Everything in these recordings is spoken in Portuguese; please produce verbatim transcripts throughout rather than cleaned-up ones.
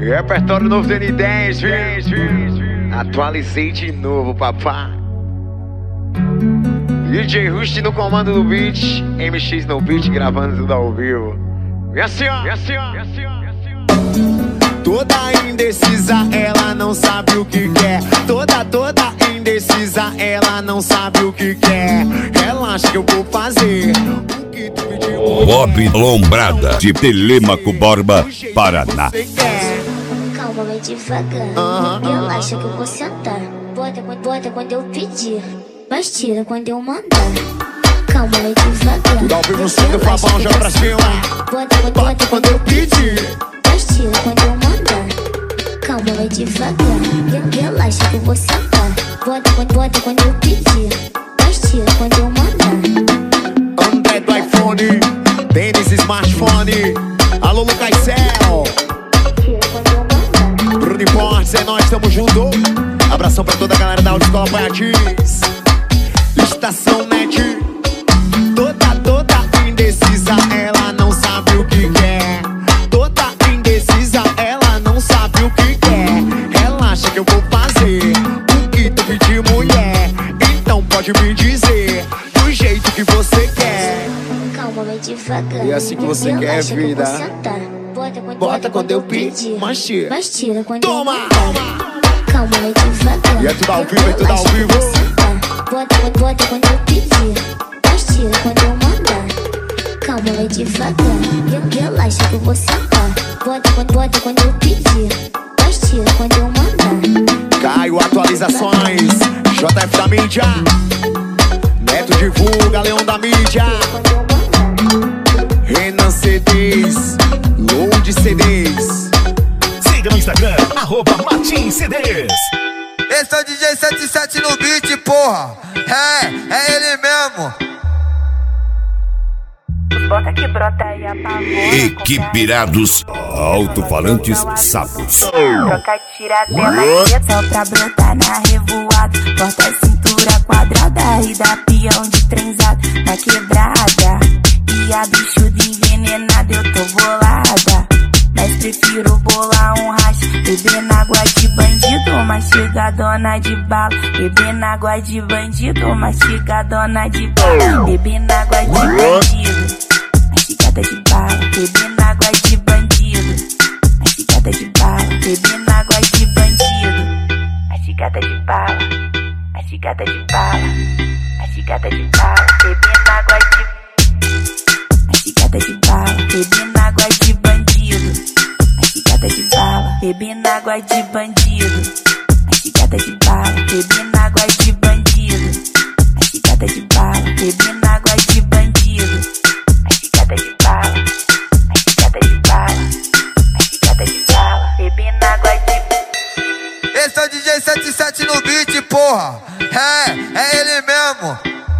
Repertório novo do N dez, atualizei de novo, papá. D J Rust no comando do beat, M X no beat, gravando tudo ao vivo. E assim ó, e assim ó, e assim ó, e assim ó. Toda indecisa, ela não sabe o que quer. Toda, toda indecisa, ela não sabe o que quer. Relaxa que eu vou fazer o que tu pediu. Bob Lombrada, de Telêmaco Borba, Paraná. Calma, vai devagar. Uhum. Relaxa que eu vou sentar. Bota, bota quando eu pedir, mas tira quando eu mandar. Calma, vai devagar. Tudo ao vivo no som do Fabão, joga pra cima. Bota, bota, bota quando eu pedir, mas tira quando eu mandar. Calma, vai devagar. Relaxa que eu vou sentar. Bota, bota quando eu pedir, mas tira quando eu mandar. André do iPhone, tênis smartphone. Alô, Lucas Cel. Tira quando eu mandar. Bruno Importes, é nóis, tamo junto. Abração pra toda a galera da Autoescola Paiatis. Estação Net. Toda, toda indecisa, ela não sabe o que quer. Toda indecisa, ela não sabe o que quer. Relaxa que eu vou fazer o que tu pediu, mulher. Então pode me dizer do jeito que você quer. Calma, vai devagar. E assim que você quer, Relaxa que eu vida. vou sentar. Bota, bota, Bota quando eu pedir, mas tira. mas tira quando Toma! eu mandar. Calma, vai devagar. E é tudo ao vivo, é tudo ao Relaxa que eu vivo. vou sentar. Bota, bota, bota quando eu pedir, mas tira quando eu mandar. Calma, vai devagar. Relaxa que eu vou sentar. Bota, bota, bota quando eu pedir, mas tira quando eu mandar. Caio Atualizações, J F da mídia. Neto divulga, Leão da mídia. Quando eu mandar. Renan C Ds, Load C Ds. Siga no Instagram, arroba Martins C Ds. Esse é o D J setenta e sete no beat, porra. É, é ele mesmo. Bota que brota e apavora. Equipirados, alto-falantes sapos. Troca tiradela, só pra brotar na revoada. Corta a cintura quadrada e dá peão de trenzado na quebrada. E a bichuda envenenada, eu tô bolada. Mas prefiro bolar um racha, beber na água de bandido, mastigadona de bala. Beber na água de bandido, mastigadona de bala. Beber na água de bandido, mastigada de bala. Beber na água de bandido, mastigada de bala. Beber na água de bandido, mastigada de bala. Mastigada de bala, mastigada de bala. Beber na água de mastigada de bala. Beber na água de bandido, mastigada de bala. Beber na água de bandido, mastigada de bala. Beber na água de bandido, mastigada de bala. Beber na água de bandido, mastigada de bala. Mastigada de bala, mastigada de bala. Beber na água de. Esse é o D J setenta e sete no beat, porra. É, é ele mesmo.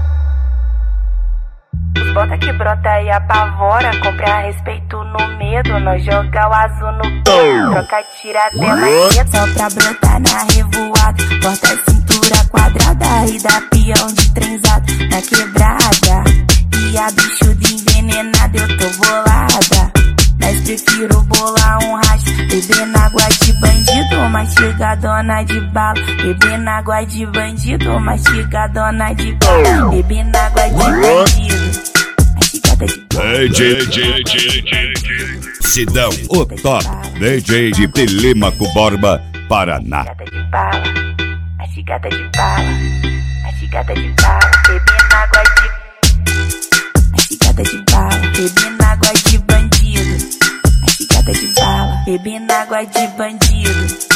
Bota que brota e apavora, comprar respeito no medo, nós joga o azul no peito. Troca tiradela, só pra brotar na revoada. Corta a cintura quadrada e dá peão de trenzado na quebrada. E a bichuda envenenada, eu tô bolada. Mas prefiro bolar um racha, beber na água de bandido, mastigadona de bala. Beber na água de bandido, mastigadona de bala. Beber na água de bandido. D J Sidão, o top D J de Telêmaco Borba, Paraná. Mastigada de bala, mastigada de bala, mastigada de bala. Beber na água de mastigada de bala. Beber na água de bandido, mastigada de bala. Beber na água de bandido.